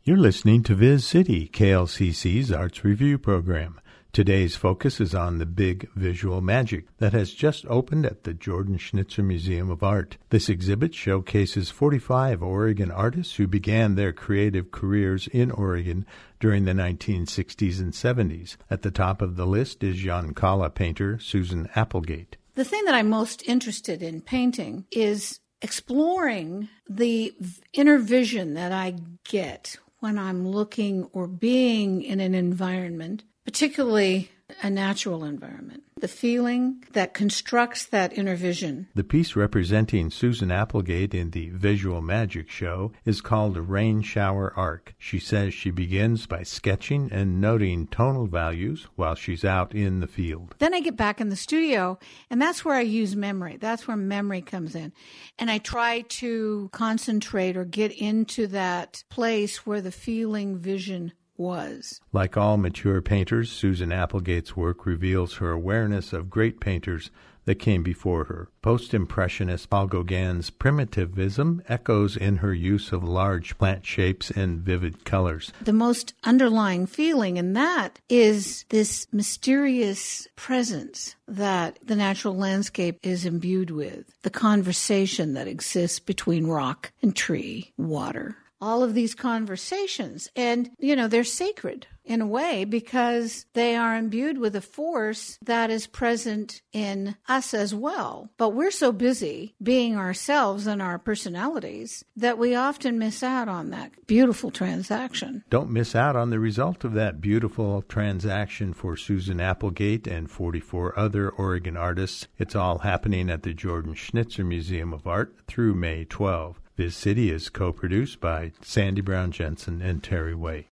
You're listening to Viz City, KLCC's Arts Review program. Today's focus is on the Big Visual Magic that has just opened at the Jordan Schnitzer Museum of Art. This exhibit showcases 45 Oregon artists who began their creative careers in Oregon during the 1960s and 70s. At the top of the list is Yoncalla painter Susan Applegate. The thing that I'm most interested in painting is exploring the inner vision that I get when I'm looking or being in an environment, particularly a natural environment. The feeling that constructs that inner vision. The piece representing Susan Applegate in the Visual Magic Show is called a Rain Shower Arc. She says she begins by sketching and noting tonal values while she's out in the field. Then I get back in the studio, and that's where I use memory. That's where memory comes in. And I try to concentrate or get into that place where the feeling vision was. Like all mature painters, Susan Applegate's work reveals her awareness of great painters that came before her. Post-Impressionist Paul Gauguin's primitivism echoes in her use of large plant shapes and vivid colors. The most underlying feeling in that is this mysterious presence that the natural landscape is imbued with, the conversation that exists between rock and tree, water. All of these conversations, and, they're sacred in a way because they are imbued with a force that is present in us as well. But we're so busy being ourselves and our personalities that we often miss out on that beautiful transaction. Don't miss out on the result of that beautiful transaction for Susan Applegate and 44 other Oregon artists. It's all happening at the Jordan Schnitzer Museum of Art through May 12. Viz City is co-produced by Sandy Brown Jensen and Terry Way.